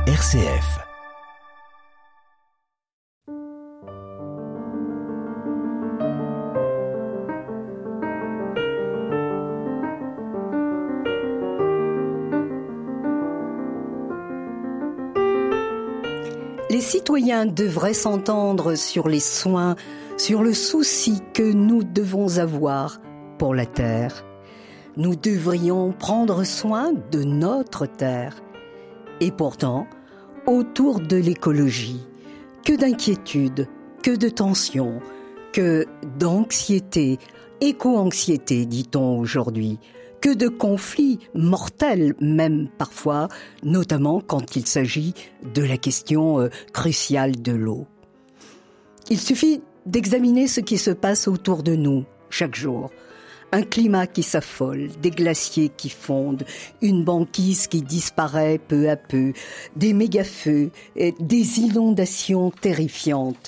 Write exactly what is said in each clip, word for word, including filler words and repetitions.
R C F. Les citoyens devraient s'entendre sur les soins, sur le souci que nous devons avoir pour la terre. Nous devrions prendre soin de notre terre. Et pourtant, autour de l'écologie, que d'inquiétude, que de tension, que d'anxiété, éco-anxiété, dit-on aujourd'hui, que de conflits mortels même parfois, notamment quand il s'agit de la question euh, cruciale de l'eau. Il suffit d'examiner ce qui se passe autour de nous chaque jour. Un climat qui s'affole, des glaciers qui fondent, une banquise qui disparaît peu à peu, des méga-feux, des inondations terrifiantes.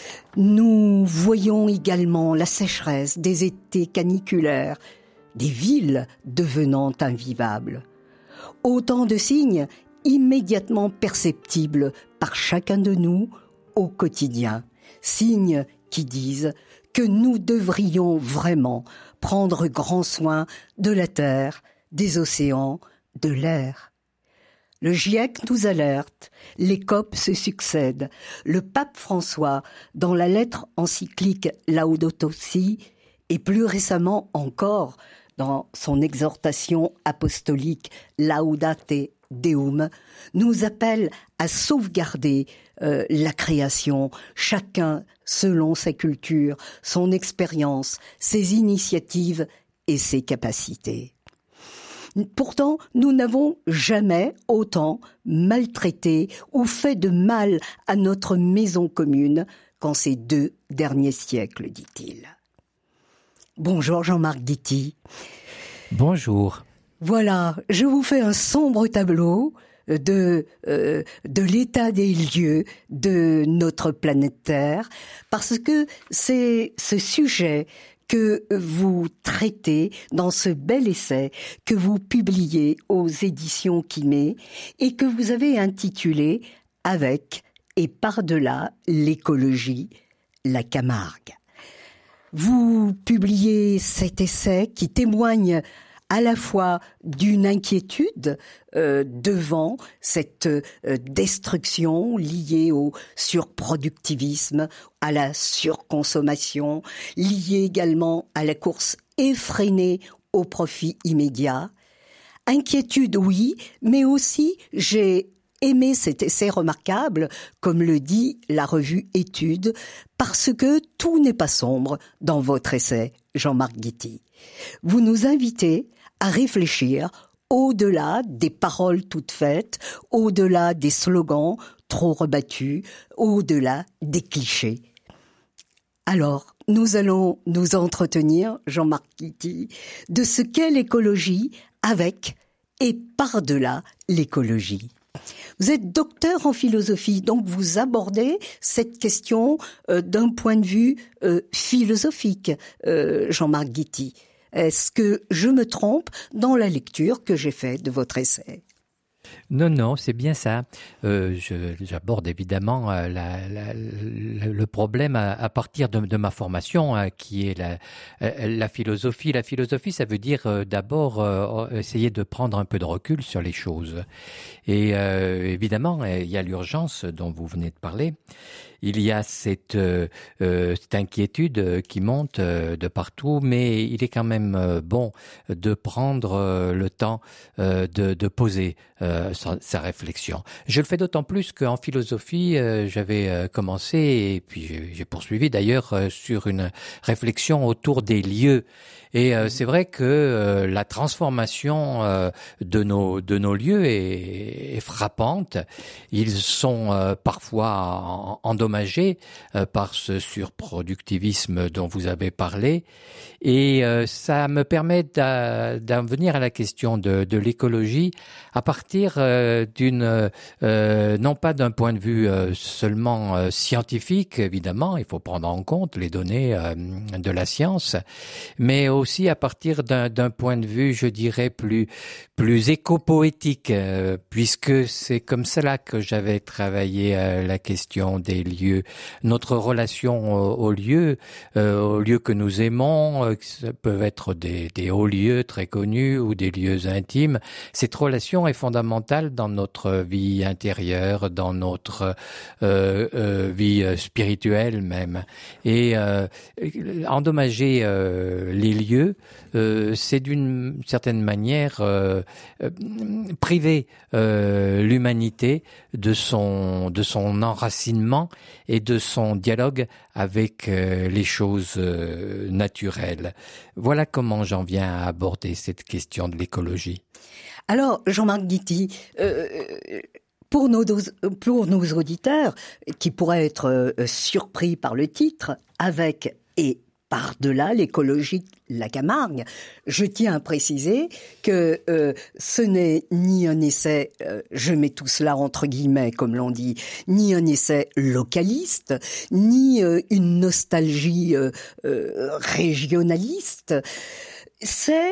Nous voyons également la sécheresse, des étés caniculaires, des villes devenant invivables. Autant de signes immédiatement perceptibles par chacun de nous au quotidien. Signes qui disent que nous devrions vraiment prendre grand soin de la terre, des océans, de l'air. Le GIEC nous alerte, les COP se succèdent. Le pape François, dans la lettre encyclique Laudato Si, et plus récemment encore, dans son exhortation apostolique Laudate Deum, nous appelle à sauvegarder euh, la création, chacun selon sa culture, son expérience, ses initiatives et ses capacités. Pourtant, nous n'avons jamais autant maltraité ou fait de mal à notre maison commune qu'en ces deux derniers siècles, dit-il. Bonjour Jean-Marc Guity. Bonjour. Voilà, je vous fais un sombre tableau de euh, de l'état des lieux de notre planète Terre, parce que c'est ce sujet que vous traitez dans ce bel essai que vous publiez aux éditions Quimé et que vous avez intitulé « Avec et par-delà l'écologie, la Camargue ». Vous publiez cet essai qui témoigne à la fois d'une inquiétude euh, devant cette euh, destruction liée au surproductivisme, à la surconsommation, liée également à la course effrénée au profit immédiat. Inquiétude, oui, mais aussi j'ai aimé cet essai remarquable, comme le dit la revue Études, parce que tout n'est pas sombre dans votre essai, Jean-Marc Guity. Vous nous invitez à réfléchir au-delà des paroles toutes faites, au-delà des slogans trop rebattus, au-delà des clichés. Alors, nous allons nous entretenir, Jean-Marc Guity, de ce qu'est l'écologie avec et par-delà l'écologie. Vous êtes docteur en philosophie, donc vous abordez cette question euh, d'un point de vue euh, philosophique, euh, Jean-Marc Guity. Est-ce que je me trompe dans la lecture que j'ai faite de votre essai ? Non, non, c'est bien ça. Euh, je, j'aborde évidemment euh, la, la, la, le problème à, à partir de, de ma formation, hein, qui est la, la philosophie. La philosophie, ça veut dire euh, d'abord euh, essayer de prendre un peu de recul sur les choses. Et euh, évidemment, il y a l'urgence dont vous venez de parler. Il y a cette, euh, cette inquiétude qui monte de partout, mais il est quand même bon de prendre le temps de, de poser euh, sa, sa réflexion. Je le fais d'autant plus qu'en philosophie, euh, j'avais commencé, et puis j'ai, j'ai poursuivi d'ailleurs euh, sur une réflexion autour des lieux. Et euh, c'est vrai que euh, la transformation euh, de nos de nos lieux est, est frappante. Ils sont euh, parfois endommagés endommagé euh, par ce surproductivisme dont vous avez parlé. Et euh, ça me permet d'en venir à la question de, de l'écologie à partir euh, d'une, euh, non pas d'un point de vue euh, seulement euh, scientifique, évidemment, il faut prendre en compte les données euh, de la science, mais aussi à partir d'un, d'un point de vue, je dirais, plus, plus éco-poétique, euh, puisque c'est comme cela que j'avais travaillé euh, la question des lieux, notre relation aux, aux lieux, euh, aux lieux que nous aimons, euh, ça peuvent être des, des hauts lieux très connus ou des lieux intimes. Cette relation est fondamentale dans notre vie intérieure, dans notre euh, euh, vie spirituelle même. Et euh, endommager euh, les lieux, euh, c'est d'une certaine manière euh, euh, priver euh, l'humanité de son de son enracinement et de son dialogue avec euh, les choses euh, naturelles. Voilà comment j'en viens à aborder cette question de l'écologie. Alors, Jean-Marc Guitty, euh, pour nos, pour nos auditeurs qui pourraient être euh, surpris par le titre, avec et par-delà l'écologie la Camargue, je tiens à préciser que euh, ce n'est ni un essai, euh, je mets tout cela entre guillemets comme l'on dit, ni un essai localiste, ni euh, une nostalgie euh, euh, régionaliste. C'est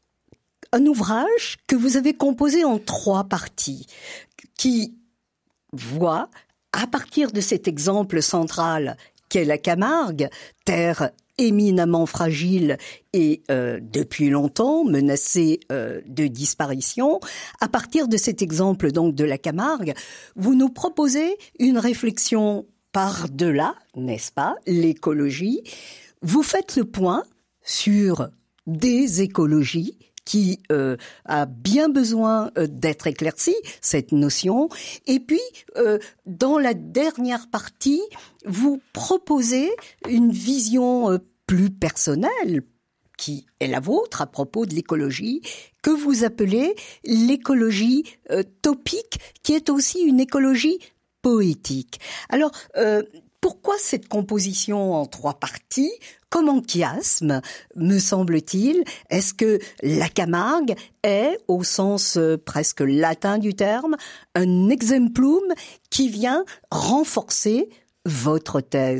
un ouvrage que vous avez composé en trois parties, qui voit, à partir de cet exemple central qu'est la Camargue, terre éminemment fragile et euh, depuis longtemps menacée euh, de disparition, à partir de cet exemple donc de la Camargue, vous nous proposez une réflexion par-delà, n'est-ce pas, l'écologie. Vous faites le point sur des écologies qui euh, a bien besoin euh, d'être éclaircie, cette notion. Et puis, euh, dans la dernière partie, vous proposez une vision euh, plus personnelle, qui est la vôtre à propos de l'écologie, que vous appelez l'écologie euh, topique, qui est aussi une écologie poétique. Alors, euh, pourquoi cette composition en trois parties ? Comme en chiasme, me semble-t-il, est-ce que la Camargue est, au sens euh, presque latin du terme, un exemplum qui vient renforcer votre thèse ?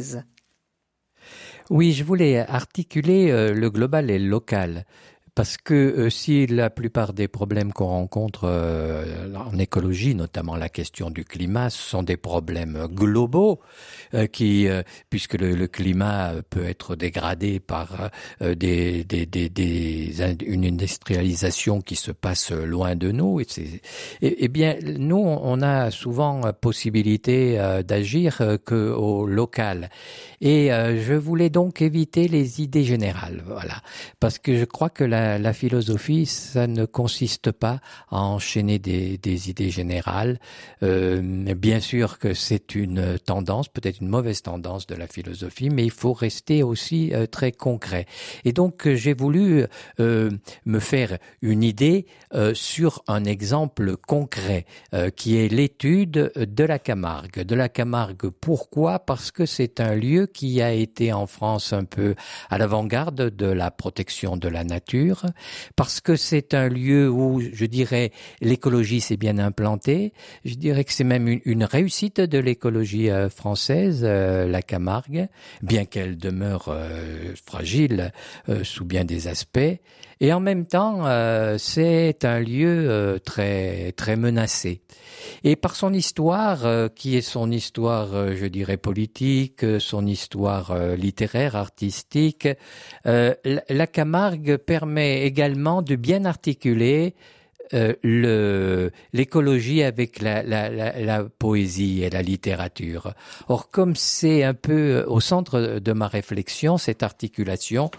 Oui, je voulais articuler euh, le global et le local. Parce que euh, si la plupart des problèmes qu'on rencontre euh, en écologie, notamment la question du climat, ce sont des problèmes globaux, euh, qui, euh, puisque le, le climat peut être dégradé par euh, des, des, des, des, une industrialisation qui se passe loin de nous. Et, c'est, et, et bien, nous, on a souvent possibilité euh, d'agir euh, que au local. Et euh, je voulais donc éviter les idées générales, voilà, parce que je crois que la La philosophie, ça ne consiste pas à enchaîner des, des idées générales. Euh, bien sûr que c'est une tendance, peut-être une mauvaise tendance de la philosophie, mais il faut rester aussi euh, très concret. Et donc, j'ai voulu euh, me faire une idée euh, sur un exemple concret, euh, qui est l'étude de la Camargue. De la Camargue, pourquoi ? Parce que c'est un lieu qui a été en France un peu à l'avant-garde de la protection de la nature, parce que c'est un lieu où, je dirais, l'écologie s'est bien implantée. Je dirais que c'est même une, une réussite de l'écologie euh, française, euh, la Camargue, bien qu'elle demeure euh, fragile euh, sous bien des aspects. Et en même temps, euh, c'est un lieu euh, très très menacé. Et par son histoire, euh, qui est son histoire, euh, je dirais, politique, son histoire euh, littéraire, artistique, euh, la, la Camargue permet également de bien articuler euh, le, l'écologie avec la, la, la, la poésie et la littérature. Or, comme c'est un peu au centre de ma réflexion, cette articulation,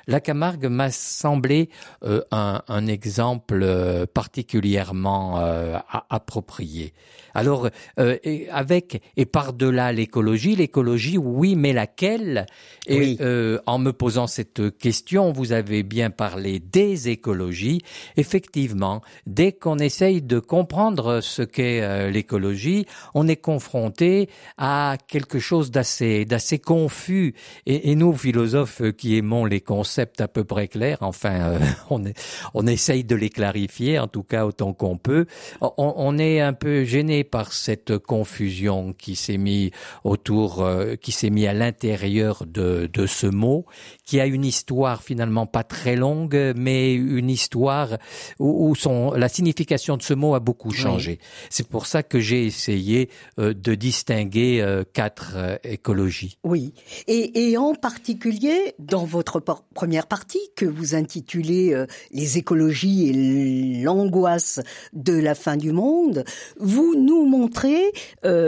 la Camargue m'a semblé euh, un, un exemple euh, particulièrement euh, approprié. Alors, euh, et avec et par-delà l'écologie, l'écologie, oui, mais laquelle? Et oui. euh, en me posant cette question, vous avez bien parlé des écologies. Effectivement, dès qu'on essaye de comprendre ce qu'est euh, l'écologie, on est confronté à quelque chose d'assez, d'assez confus. Et, et nous, philosophes qui aimons les concepts à peu près clairs, enfin, euh, on, est, on essaye de les clarifier, en tout cas autant qu'on peut. On, on est un peu gêné par cette confusion qui s'est mis autour, euh, qui s'est mis à l'intérieur de, de ce mot, qui a une histoire finalement pas très longue, mais une histoire où, où son, la signification de ce mot a beaucoup changé. Oui. C'est pour ça que j'ai essayé euh, de distinguer euh, quatre euh, écologies. Oui, et, et en particulier dans votre por- première partie que vous intitulez euh, les écologies et l'angoisse de la fin du monde, vous nous montrez euh,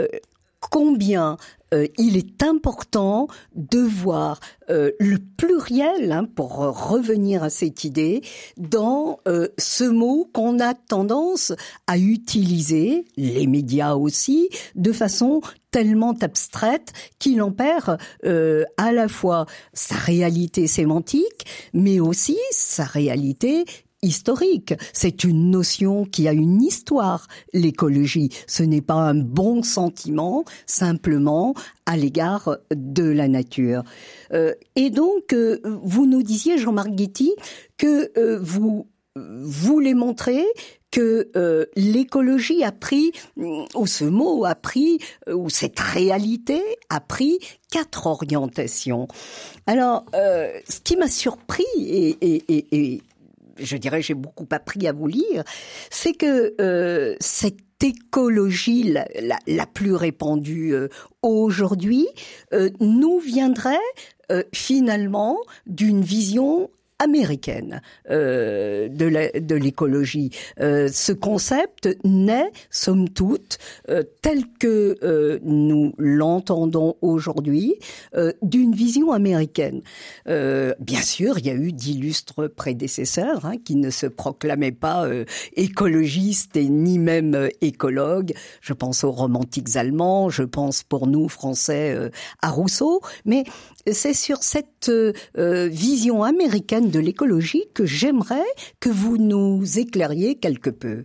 combien euh, il est important de voir euh, le pluriel, hein, pour revenir à cette idée, dans euh, ce mot qu'on a tendance à utiliser, les médias aussi, de façon tellement abstraite qu'il en perd euh, à la fois sa réalité sémantique, mais aussi sa réalité historique. C'est une notion qui a une histoire, l'écologie. Ce n'est pas un bon sentiment, simplement à l'égard de la nature. Euh, et donc, euh, vous nous disiez, Jean-Marc Guitty, que euh, vous voulez montrer que euh, l'écologie a pris, ou ce mot a pris, ou cette réalité a pris quatre orientations. Alors, euh, ce qui m'a surpris et, et, et, et je dirais, j'ai beaucoup appris à vous lire, c'est que euh, cette écologie la, la, la plus répandue euh, aujourd'hui euh, nous viendrait euh, finalement d'une vision américaine euh, de, la, de l'écologie. Euh, ce concept naît, somme toute, euh, tel que euh, nous l'entendons aujourd'hui, euh, d'une vision américaine. Euh, bien sûr, il y a eu d'illustres prédécesseurs hein, qui ne se proclamaient pas euh, écologistes et ni même euh, écologues. Je pense aux romantiques allemands, je pense pour nous, Français, euh, à Rousseau, mais c'est sur cette euh, vision américaine de l'écologie que j'aimerais que vous nous éclairiez quelque peu.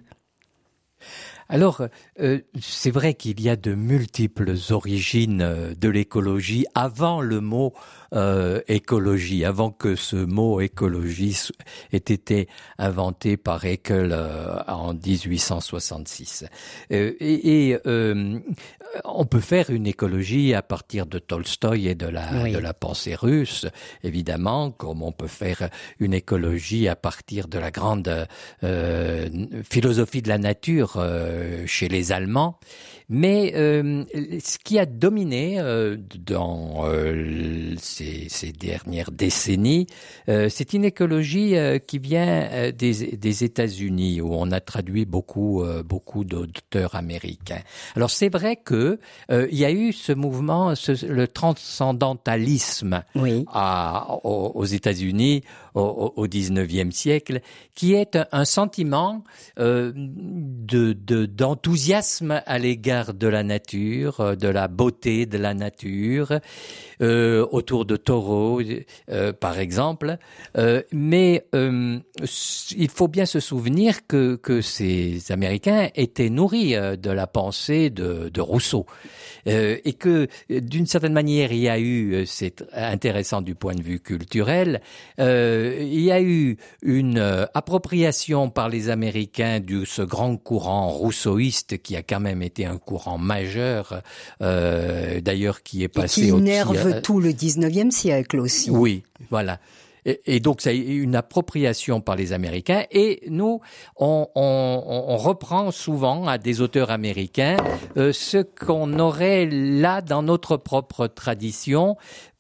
Alors, euh, c'est vrai qu'il y a de multiples origines de l'écologie avant le mot euh, écologie, avant que ce mot écologie ait été inventé par Haeckel euh, en dix-huit cent soixante-six. Euh, et et euh, on peut faire une écologie à partir de Tolstoï et de la, oui. de la pensée russe, évidemment, comme on peut faire une écologie à partir de la grande euh, philosophie de la nature euh, chez les Allemands. Mais euh, ce qui a dominé euh, dans euh, ces, ces dernières décennies, euh, c'est une écologie euh, qui vient euh, des, des États-Unis, où on a traduit beaucoup, euh, beaucoup d'auteurs américains. Alors c'est vrai que euh, il y a eu ce mouvement, ce, le transcendantalisme oui. à, aux, aux États-Unis au, au dix-neuvième siècle, qui est un sentiment euh, de, de, d'enthousiasme à l'égard de la nature, de la beauté de la nature, euh, autour de Thoreau, euh, par exemple. Euh, mais euh, il faut bien se souvenir que, que ces Américains étaient nourris de la pensée de, de Rousseau. Euh, et que, d'une certaine manière, il y a eu, c'est intéressant du point de vue culturel, euh, il y a eu une euh, appropriation par les Américains de ce grand courant rousseauiste qui a quand même été un courant majeur, euh, d'ailleurs qui est passé et qui au... énerve euh, tout le dix-neuvième siècle aussi. Oui, voilà. Et, et donc, ça a eu une appropriation par les Américains. Et nous, on, on, on reprend souvent à des auteurs américains euh, ce qu'on aurait là dans notre propre tradition,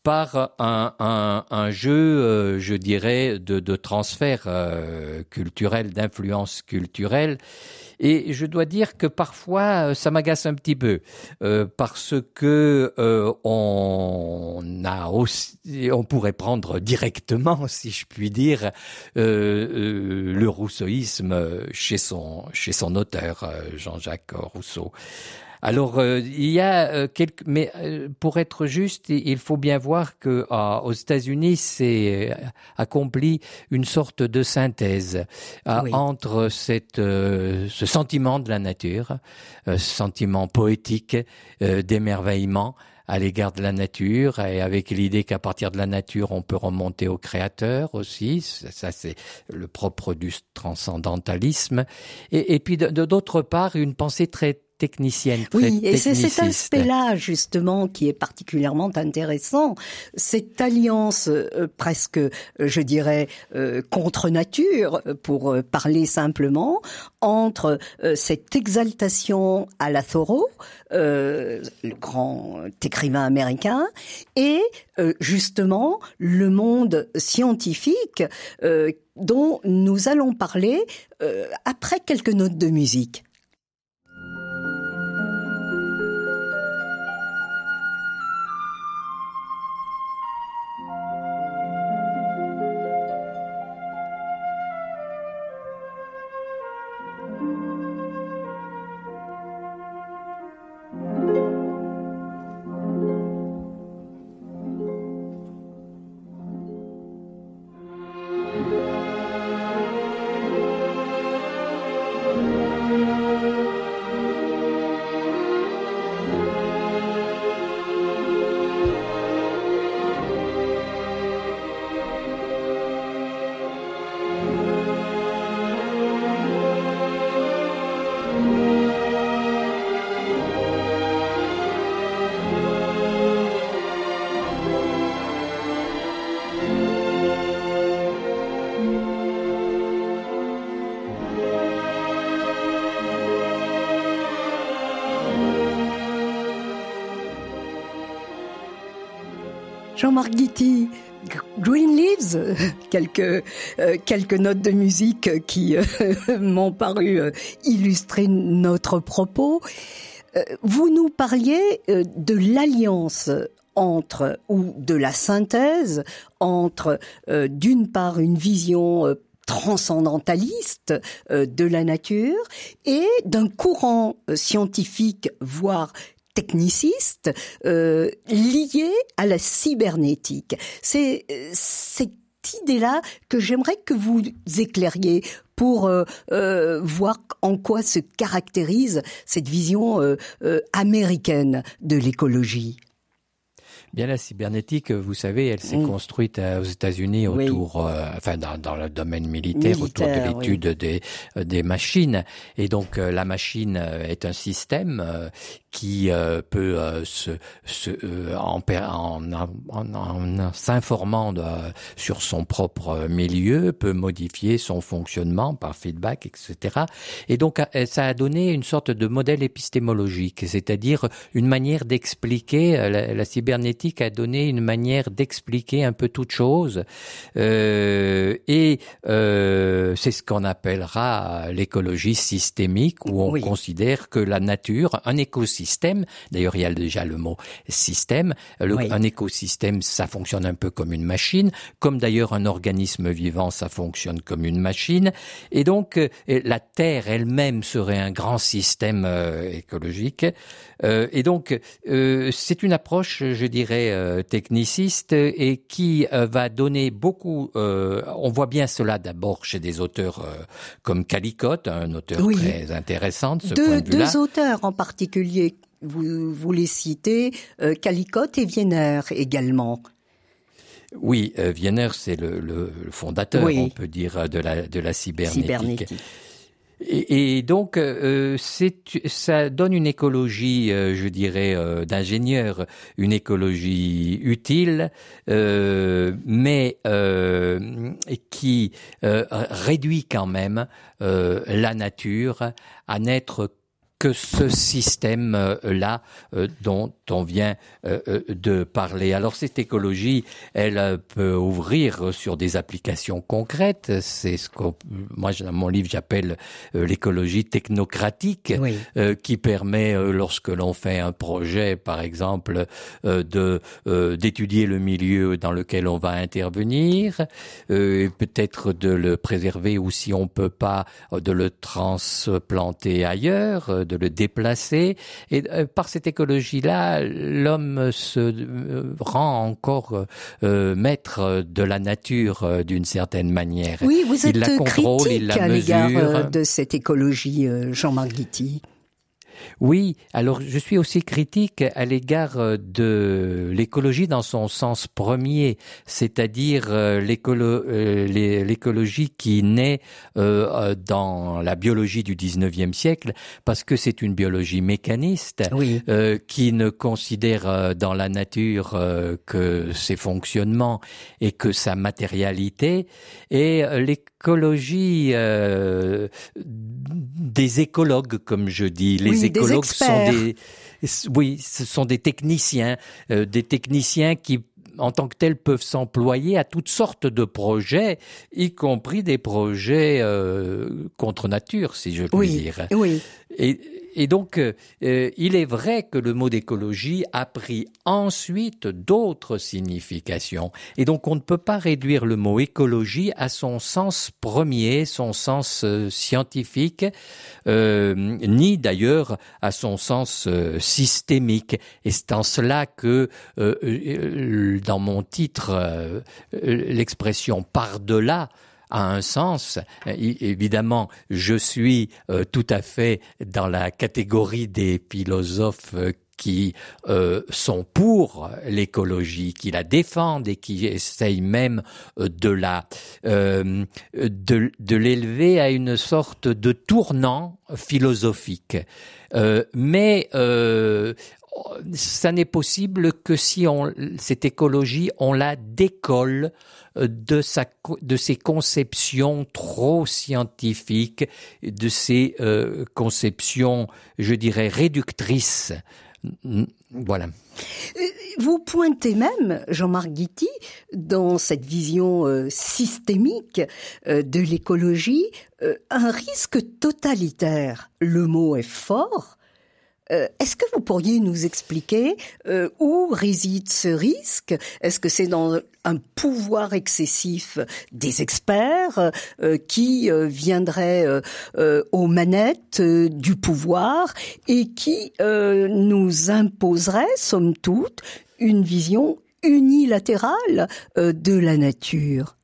par un, un, un jeu, euh, je dirais, de, de transfert euh, culturel, d'influence culturelle. Et je dois dire que parfois, ça m'agace un petit peu, euh, parce que euh, on a aussi, on pourrait prendre directement, si je puis dire, euh, euh, le rousseauisme chez son chez son auteur, Jean-Jacques Rousseau. Alors euh, il y a euh, quelques, mais euh, pour être juste, il faut bien voir que euh, aux États-Unis, c'est euh, accompli une sorte de synthèse euh, oui. entre cette euh, ce sentiment de la nature, euh, ce sentiment poétique euh, d'émerveillement à l'égard de la nature, et avec l'idée qu'à partir de la nature, on peut remonter au créateur aussi. Ça, ça c'est le propre du transcendantalisme. Et, et puis de, de, d'autre part, une pensée très technicienne, très oui, et c'est techniciste. cet aspect-là, justement, qui est particulièrement intéressant. Cette alliance euh, presque, euh, je dirais, euh, contre nature, pour euh, parler simplement, entre euh, cette exaltation à la Thoreau, euh, le grand écrivain américain, et euh, justement le monde scientifique euh, dont nous allons parler euh, après quelques notes de musique. Jean-Marc Guity, Green Leaves, quelques euh, quelques notes de musique qui euh, m'ont paru euh, illustrer notre propos. Euh, vous nous parliez euh, de l'alliance entre, ou de la synthèse entre, euh, d'une part, une vision euh, transcendentaliste euh, de la nature et d'un courant euh, scientifique, voire techniciste, euh, lié à la cybernétique. C'est cette idée-là que j'aimerais que vous éclairiez pour euh, euh, voir en quoi se caractérise cette vision euh, euh, américaine de l'écologie. Bien, la cybernétique, vous savez, elle s'est mmh. construite aux États-Unis autour, oui. euh, enfin dans, dans le domaine militaire, militaire autour de l'étude oui. des, des machines. Et donc euh, la machine est un système euh, qui euh, peut euh, se, se euh, en, en, en, en s'informant de, sur son propre milieu, peut modifier son fonctionnement par feedback, et cetera. Et donc ça a donné une sorte de modèle épistémologique, c'est-à-dire une manière d'expliquer la, la cybernétique a donné une manière d'expliquer un peu toute chose euh, et euh, c'est ce qu'on appellera l'écologie systémique, où on oui. considère que la nature, un écosystème, d'ailleurs il y a déjà le mot système, le, oui. un écosystème ça fonctionne un peu comme une machine, comme d'ailleurs un organisme vivant ça fonctionne comme une machine, et donc euh, la Terre elle-même serait un grand système euh, écologique, euh, et donc euh, c'est une approche, je dirais, techniciste et qui euh, va donner beaucoup, euh, on voit bien cela d'abord chez des auteurs euh, comme Callicott, un auteur oui. très intéressant de ce deux, point de vue-là. Deux auteurs en particulier, vous, vous les citez, euh, Callicott et Wiener également. Oui, euh, Wiener c'est le, le, le fondateur, oui. on peut dire, de la, de la cybernétique. cybernétique. Et, et donc, euh, c'est, ça donne une écologie, euh, je dirais, euh, d'ingénieur, une écologie utile, euh, mais euh, qui euh, réduit quand même euh, la nature à n'être que ce système-là euh, dont on vient euh, de parler. Alors cette écologie, elle peut ouvrir sur des applications concrètes. C'est ce que moi, dans mon livre, j'appelle euh, l'écologie technocratique, oui. euh, qui permet, euh, lorsque l'on fait un projet, par exemple, euh, de euh, d'étudier le milieu dans lequel on va intervenir, euh, peut-être de le préserver, ou si on peut pas, de le transplanter ailleurs, de le déplacer. Et euh, par cette écologie-là, l'homme se euh, rend encore euh, maître de la nature euh, d'une certaine manière. Oui, vous êtes il la contrôle, critique il la à mesure. l'égard de cette écologie, Jean-Marc Guitty. Oui, alors je suis aussi critique à l'égard de l'écologie dans son sens premier, c'est-à-dire l'écolo, euh, l'écologie qui naît euh, dans la biologie du dix-neuvième siècle, parce que c'est une biologie mécaniste, oui. euh, qui ne considère dans la nature euh, que ses fonctionnements et que sa matérialité, et l'écologie euh, des écologues, comme je dis, les oui, écologues des sont des, oui, ce sont des techniciens, euh, des techniciens qui, en tant que tels, peuvent s'employer à toutes sortes de projets, y compris des projets euh, contre nature, si je puis oui, dire. Oui. Et, et donc, euh, il est vrai que le mot d'écologie a pris ensuite d'autres significations. Et donc, on ne peut pas réduire le mot écologie à son sens premier, son sens euh, scientifique, euh, ni d'ailleurs à son sens euh, systémique. Et c'est en cela que, euh, dans mon titre, euh, l'expression « par-delà » a un sens. Évidemment, je suis euh, tout à fait dans la catégorie des philosophes euh, qui euh, sont pour l'écologie, qui la défendent et qui essayent même euh, de la euh, de, de l'élever à une sorte de tournant philosophique. Euh, mais euh, ça n'est possible que si on, cette écologie, on la décolle de sa, de ses conceptions trop scientifiques, de ses euh, conceptions, je dirais, réductrices. Voilà. Vous pointez même, Jean-Marc Guitty, dans cette vision euh, systémique euh, de l'écologie, euh, un risque totalitaire. Le mot est fort. Euh, est-ce que vous pourriez nous expliquer euh, où réside ce risque? Est-ce que c'est dans un pouvoir excessif des experts euh, qui euh, viendraient euh, euh, aux manettes euh, du pouvoir et qui euh, nous imposeraient, somme toute, une vision unilatérale euh, de la nature?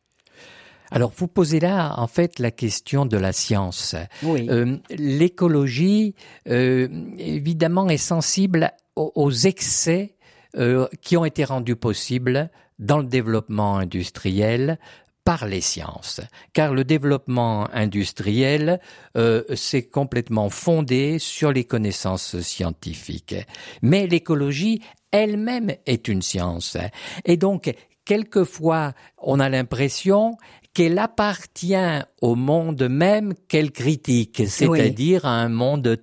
Alors, vous posez là, en fait, la question de la science. Oui. Euh, l'écologie, euh, évidemment, est sensible aux, aux excès euh, qui ont été rendus possibles dans le développement industriel par les sciences. Car le développement industriel euh, s'est complètement fondé sur les connaissances scientifiques. Mais l'écologie elle-même est une science. Et donc, quelquefois, on a l'impression qu'elle appartient au monde même qu'elle critique, c'est-à-dire oui. à un monde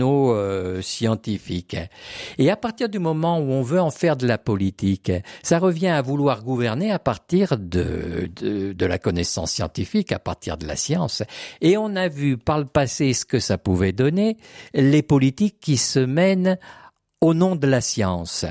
techno-scientifique. Et à partir du moment où on veut en faire de la politique, ça revient à vouloir gouverner à partir de, de, de la connaissance scientifique, à partir de la science. Et on a vu par le passé ce que ça pouvait donner, les politiques qui se mènent au nom de la science.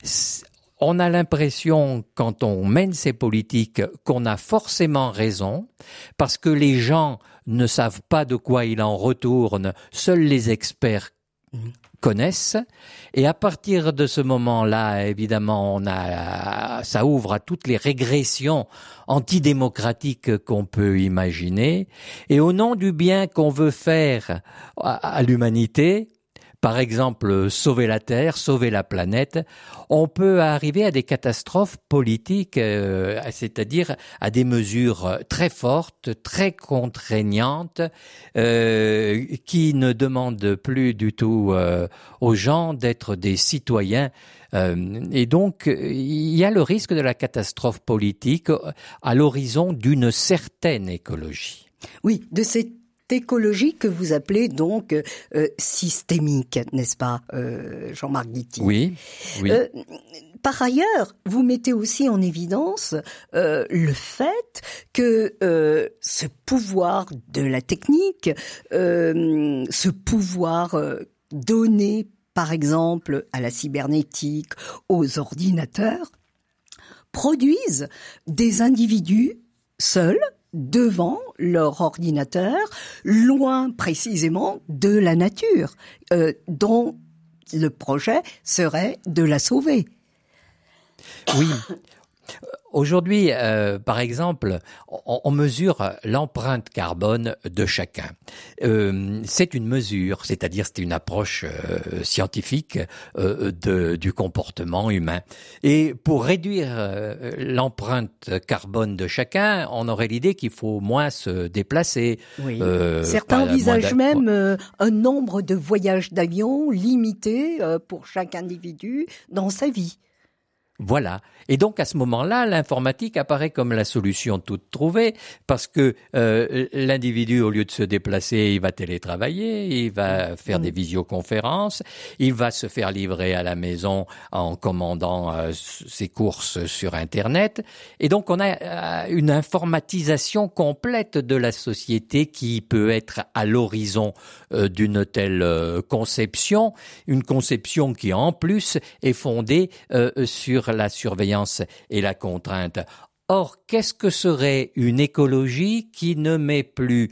On a l'impression, quand on mène ces politiques, qu'on a forcément raison, parce que les gens ne savent pas de quoi il en retourne, seuls les experts connaissent. Et à partir de ce moment-là, évidemment, on a, ça ouvre à toutes les régressions antidémocratiques qu'on peut imaginer. Et au nom du bien qu'on veut faire à, à l'humanité, par exemple, sauver la Terre, sauver la planète, on peut arriver à des catastrophes politiques, euh, c'est-à-dire à des mesures très fortes, très contraignantes, euh, qui ne demandent plus du tout euh, aux gens d'être des citoyens. Euh, et donc, il y a le risque de la catastrophe politique à l'horizon d'une certaine écologie. Oui, de cette écologie que vous appelez donc euh, systémique, n'est-ce pas, euh, Jean-Marc Guitty? Oui, oui. Euh, par ailleurs, vous mettez aussi en évidence euh, le fait que euh, ce pouvoir de la technique, euh, ce pouvoir euh, donné, par exemple, à la cybernétique, aux ordinateurs, produisent des individus seuls, devant leur ordinateur, loin précisément de la nature, euh, dont le projet serait de la sauver. Oui. Aujourd'hui, euh, par exemple, on, on mesure l'empreinte carbone de chacun. Euh, c'est une mesure, c'est-à-dire c'est une approche euh, scientifique euh, de, du comportement humain. Et pour réduire euh, l'empreinte carbone de chacun, on aurait l'idée qu'il faut moins se déplacer. Oui. Euh, Certains envisagent même euh, un nombre de voyages d'avion limité euh, pour chaque individu dans sa vie. Voilà. Et donc à ce moment-là, l'informatique apparaît comme la solution toute trouvée parce que euh, l'individu, au lieu de se déplacer, il va télétravailler, il va faire mmh. des visioconférences, il va se faire livrer à la maison en commandant euh, ses courses sur Internet. Et donc on a euh, une informatisation complète de la société qui peut être à l'horizon euh, d'une telle euh, conception, une conception qui en plus est fondée euh, sur la surveillance et la contrainte. Or, qu'est-ce que serait une écologie qui ne met plus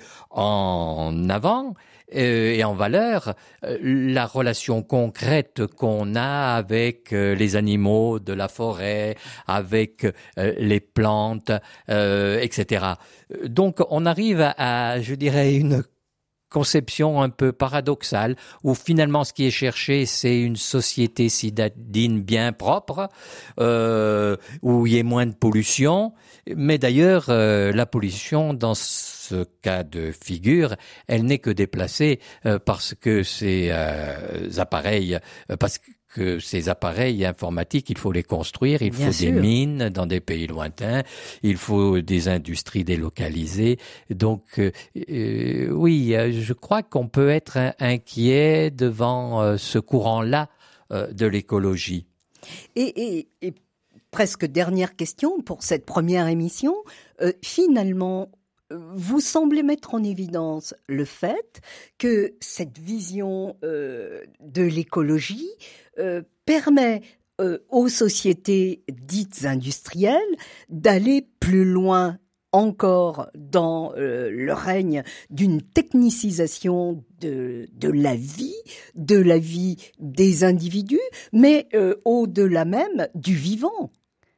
en avant euh, et en valeur euh, la relation concrète qu'on a avec euh, les animaux de la forêt, avec euh, les plantes, euh, et cetera. Donc, on arrive à, à je dirais, une conception un peu paradoxale où finalement ce qui est cherché c'est une société citadine bien propre euh, où il y ait moins de pollution, mais d'ailleurs euh, la pollution dans ce cas de figure elle n'est que déplacée euh, parce que ces euh, appareils euh, parce que que ces appareils informatiques, il faut les construire, il Bien faut sûr. Des mines dans des pays lointains, il faut des industries délocalisées. Donc, euh, euh, oui, je crois qu'on peut être inquiet devant euh, ce courant-là euh, de l'écologie. Et, et, et presque dernière question pour cette première émission, euh, finalement, vous semblez mettre en évidence le fait que cette vision euh, de l'écologie euh, permet euh, aux sociétés dites industrielles d'aller plus loin encore dans euh, le règne d'une technicisation de, de la vie, de la vie des individus, mais euh, au-delà même du vivant.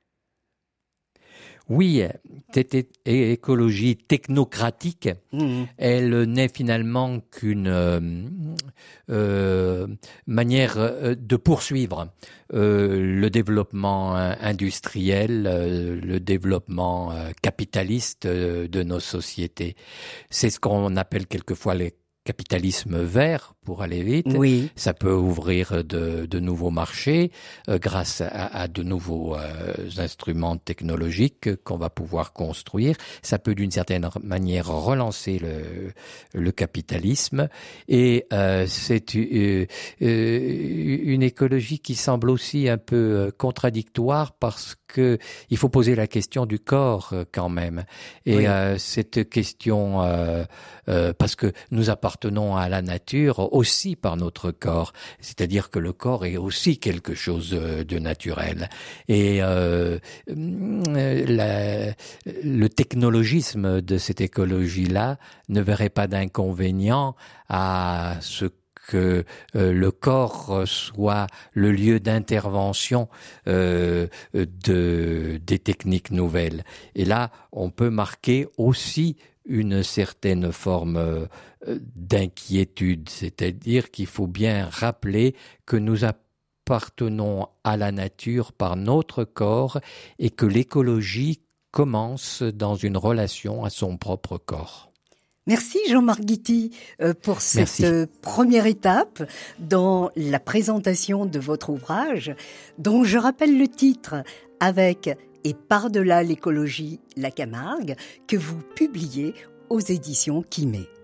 Oui, cette écologie technocratique, mmh. elle n'est finalement qu'une euh, euh, manière de poursuivre euh, le développement industriel, euh, le développement euh, capitaliste euh, de nos sociétés. C'est ce qu'on appelle quelquefois les capitalisme vert, pour aller vite. Oui. Ça peut ouvrir de, de nouveaux marchés euh, grâce à, à de nouveaux euh, instruments technologiques qu'on va pouvoir construire. Ça peut d'une certaine manière relancer le, le capitalisme. Et euh, c'est euh, euh, une écologie qui semble aussi un peu contradictoire parce que il faut poser la question du corps euh, quand même. Et oui. euh, cette question, euh, euh, parce que nous appartenons à la nature aussi par notre corps, c'est-à-dire que le corps est aussi quelque chose de naturel. Et euh, la, le technologisme de cette écologie-là ne verrait pas d'inconvénient à ce que euh, le corps soit le lieu d'intervention euh, de, des techniques nouvelles. Et là, on peut marquer aussi une certaine forme euh, d'inquiétude, c'est-à-dire qu'il faut bien rappeler que nous appartenons à la nature par notre corps et que l'écologie commence dans une relation à son propre corps. Merci Jean-Marc Guitty pour cette Merci. première étape dans la présentation de votre ouvrage, dont je rappelle le titre « Avec et par-delà l'écologie, la Camargue » que vous publiez aux éditions Quimet.